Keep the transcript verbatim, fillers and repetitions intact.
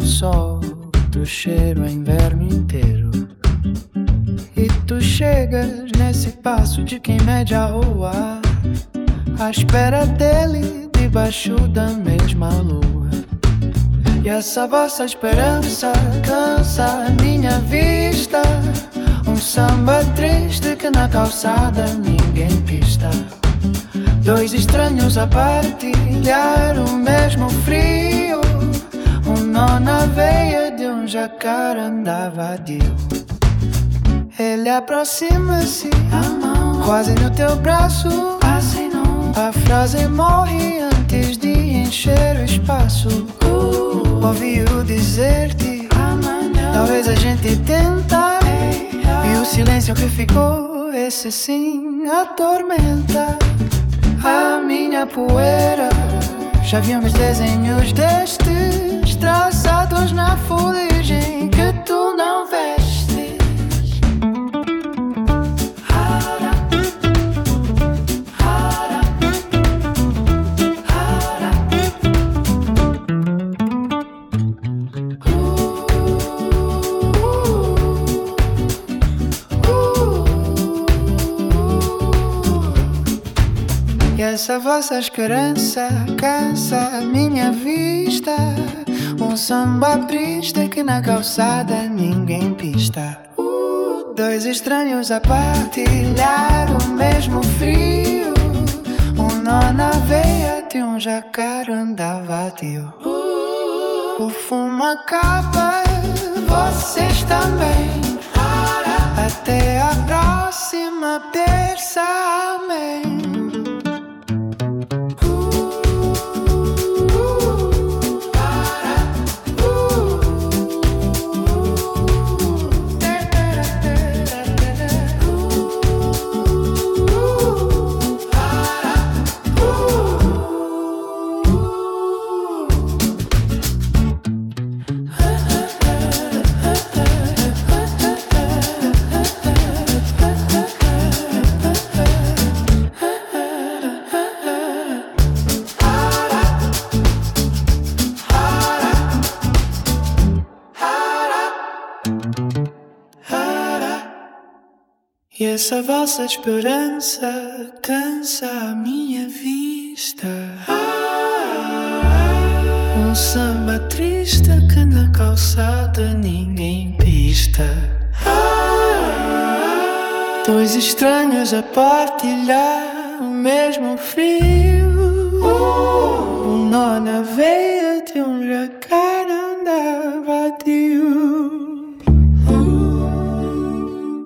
sol do cheiro o inverno inteiro. E tu chegas nesse passo de quem mede a rua, à espera dele debaixo da mesma lua. E essa vossa esperança cansa a minha vista, um samba triste que na calçada ninguém pista. Dois estranhos a partilhar o mesmo frio, um nó na veia de um jacarandá vadio. Ele aproxima-se, a mão quase no teu braço, assim não. A frase morre antes de encher o espaço. uh, Ouvi-o dizer-te amanhã, talvez a gente tenta. Hey, e o silêncio que ficou, esse sim atormenta. A minha poeira, já vimos desenhos destes traçados na fuligem que tu não vestes. Essa vossa esperança cansa a minha vista, um samba triste que na calçada ninguém pista. uh, Dois estranhos a partilhar o mesmo frio, um nó na veia de um jacarandá vadio. uh, O fumo acaba, vocês também. Até a próxima terça, amém. E essa vossa esperança cansa a minha vista, um samba triste que na calçada ninguém pista. Dois estranhos a partilhar o mesmo frio, um nó na veia de um jacarandá vadio.